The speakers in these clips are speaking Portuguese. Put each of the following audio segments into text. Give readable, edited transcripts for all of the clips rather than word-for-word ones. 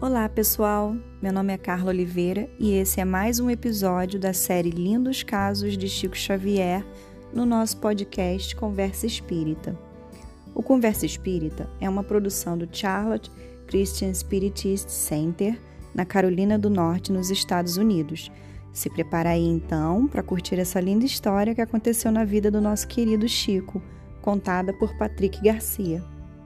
Olá pessoal, meu nome é Carla Oliveira e esse é mais um episódio da série Lindos Casos de Chico Xavier no nosso podcast Conversa Espírita. O Conversa Espírita é uma produção do Charlotte Christian Spiritist Center na Carolina do Norte, nos Estados Unidos. Se prepara aí então para curtir essa linda história que aconteceu na vida do nosso querido Chico, contada por Patrick Garcia.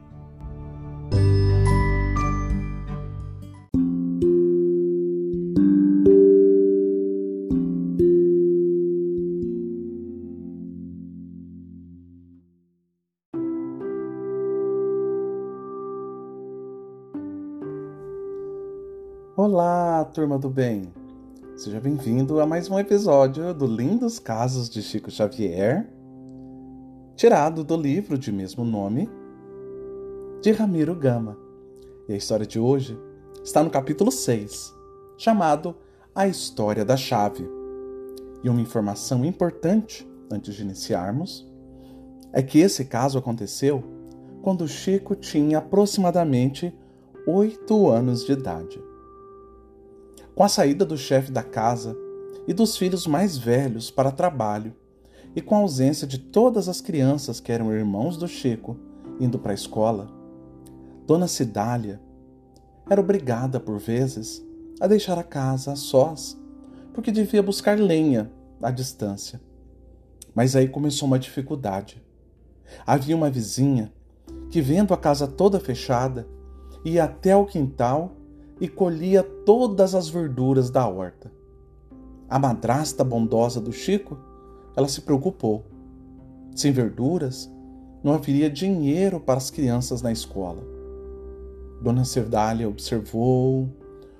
Olá, turma do bem! Seja bem-vindo a mais um episódio do Lindos Casos de Chico Xavier, tirado do livro de mesmo nome, de Ramiro Gama. E a história de hoje está no capítulo 6, chamado A História da Chave. E uma informação importante, antes de iniciarmos, é que esse caso aconteceu quando Chico tinha aproximadamente 8 anos de idade. Com a saída do chefe da casa e dos filhos mais velhos para trabalho, e com a ausência de todas as crianças que eram irmãos do Chico indo para a escola, Dona Cidália era obrigada, por vezes, a deixar a casa a sós, porque devia buscar lenha à distância. Mas aí começou uma dificuldade. Havia uma vizinha que, vendo a casa toda fechada, ia até o quintal e colhia todas as verduras da horta. A madrasta bondosa do Chico, ela se preocupou. Sem verduras, não haveria dinheiro para as crianças na escola. Dona Cidália observou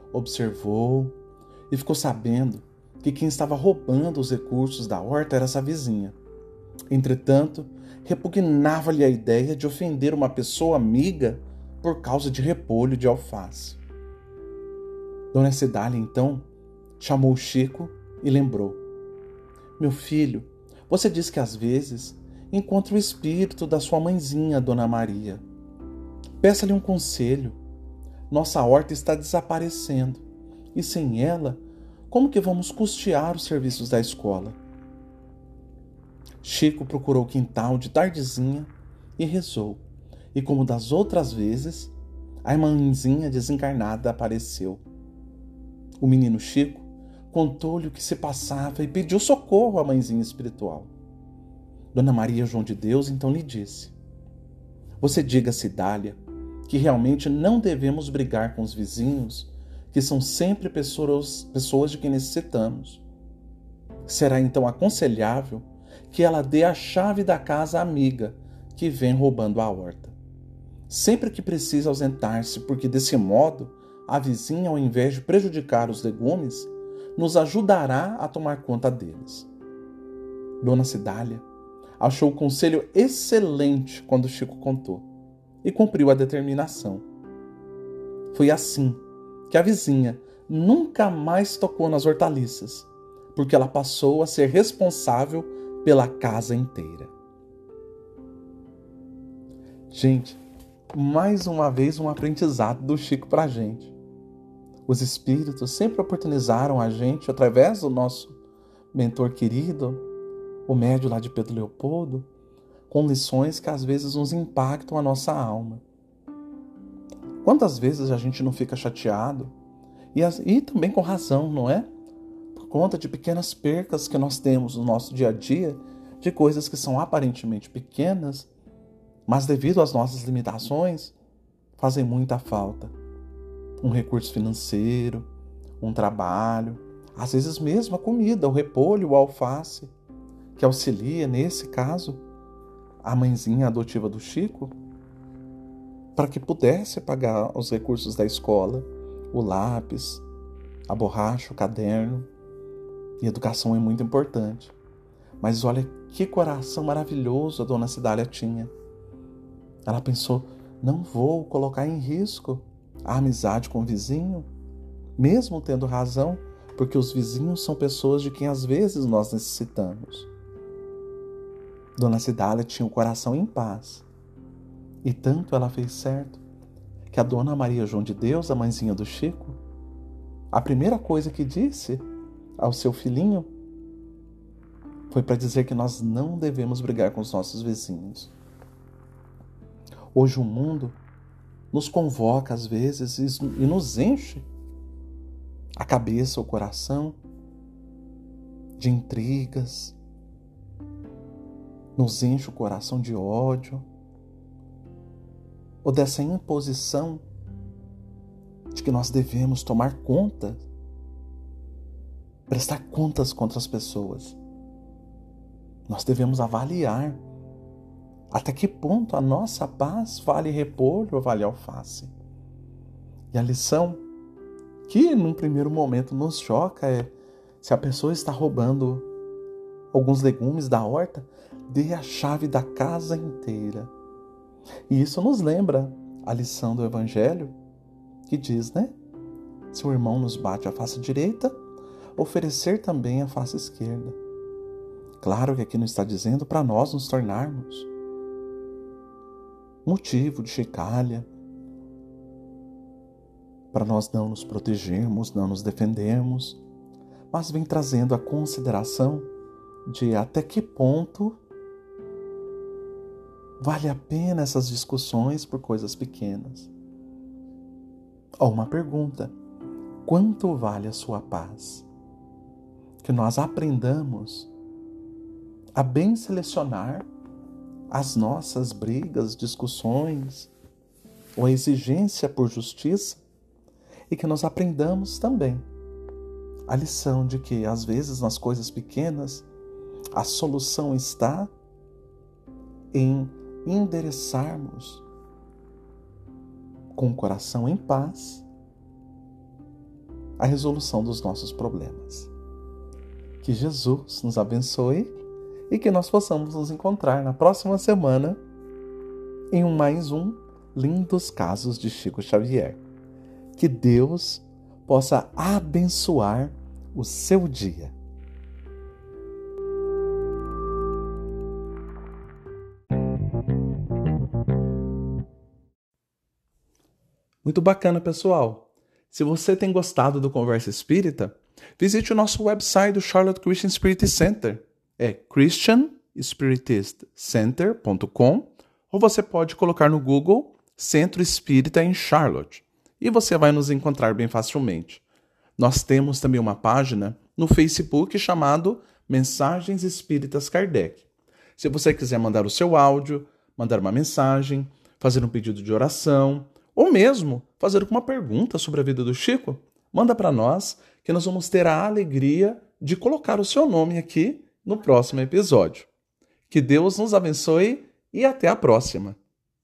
e ficou sabendo que quem estava roubando os recursos da horta era essa vizinha. Entretanto, repugnava-lhe a ideia de ofender uma pessoa amiga por causa de repolho de alface. Dona Cidália, então, chamou Chico e lembrou: "Meu filho, você diz que às vezes encontra o espírito da sua mãezinha, Dona Maria. Peça-lhe um conselho. Nossa horta está desaparecendo e sem ela, como que vamos custear os serviços da escola?" Chico procurou o quintal de tardezinha e rezou. E como das outras vezes, a mãezinha desencarnada apareceu. O menino Chico contou-lhe o que se passava e pediu socorro à mãezinha espiritual. Dona Maria João de Deus então lhe disse: "Você diga a Cidália que realmente não devemos brigar com os vizinhos, que são sempre pessoas de quem necessitamos. Será então aconselhável que ela dê a chave da casa à amiga que vem roubando a horta. Sempre que precisa ausentar-se, porque desse modo a vizinha, ao invés de prejudicar os legumes, nos ajudará a tomar conta deles." Dona Cidália achou o conselho excelente quando Chico contou e cumpriu a determinação. Foi assim que a vizinha nunca mais tocou nas hortaliças, porque ela passou a ser responsável pela casa inteira. Gente, mais uma vez um aprendizado do Chico pra gente. Os espíritos sempre oportunizaram a gente, através do nosso mentor querido, o médium lá de Pedro Leopoldo, com lições que às vezes nos impactam a nossa alma. Quantas vezes a gente não fica chateado, e também com razão, não é? Por conta de pequenas percas que nós temos no nosso dia a dia, de coisas que são aparentemente pequenas, mas devido às nossas limitações, fazem muita falta. Um recurso financeiro, um trabalho, às vezes mesmo a comida, o repolho, o alface, que auxilia, nesse caso, a mãezinha adotiva do Chico, para que pudesse pagar os recursos da escola, o lápis, a borracha, o caderno. E educação é muito importante. Mas olha que coração maravilhoso a Dona Cidália tinha. Ela pensou: não vou colocar em risco a amizade com o vizinho, mesmo tendo razão, porque os vizinhos são pessoas de quem às vezes nós necessitamos. Dona Cidália tinha o coração em paz, e tanto ela fez certo, que que a Dona Maria João de Deus, a mãezinha do Chico, a primeira coisa que disse ao seu filhinho foi para dizer que nós não devemos brigar com os nossos vizinhos. Hoje o mundo nos convoca às vezes e nos enche a cabeça, o coração de intrigas, nos enche o coração de ódio, ou dessa imposição de que nós devemos tomar conta, prestar contas contra as pessoas. Nós devemos avaliar até que ponto a nossa paz vale repolho ou vale alface. E a lição que num primeiro momento nos choca é: se a pessoa está roubando alguns legumes da horta, dê a chave da casa inteira. E isso nos lembra a lição do Evangelho que diz, se o irmão nos bate a face direita, oferecer também a face esquerda. Claro que aqui não está dizendo para nós nos tornarmos motivo de chicalha, para nós não nos protegermos, não nos defendermos, mas vem trazendo a consideração de até que ponto vale a pena essas discussões por coisas pequenas. Ou uma pergunta: quanto vale a sua paz? Que nós aprendamos a bem selecionar as nossas brigas, discussões, ou a exigência por justiça, e que nós aprendamos também a lição de que, às vezes, nas coisas pequenas, a solução está em endereçarmos com o coração em paz a resolução dos nossos problemas. Que Jesus nos abençoe e que nós possamos nos encontrar na próxima semana em mais um Lindos Casos de Chico Xavier. Que Deus possa abençoar o seu dia. Muito bacana, pessoal! Se você tem gostado do Conversa Espírita, visite o nosso website do Charlotte Christian Spirit Center. É christianspiritistcenter.com, ou você pode colocar no Google Centro Espírita em Charlotte e você vai nos encontrar bem facilmente. Nós temos também uma página no Facebook chamado Mensagens Espíritas Kardec. Se você quiser mandar o seu áudio, mandar uma mensagem, fazer um pedido de oração, ou mesmo fazer uma pergunta sobre a vida do Chico, manda para nós que nós vamos ter a alegria de colocar o seu nome aqui no próximo episódio. Que Deus nos abençoe e até a próxima!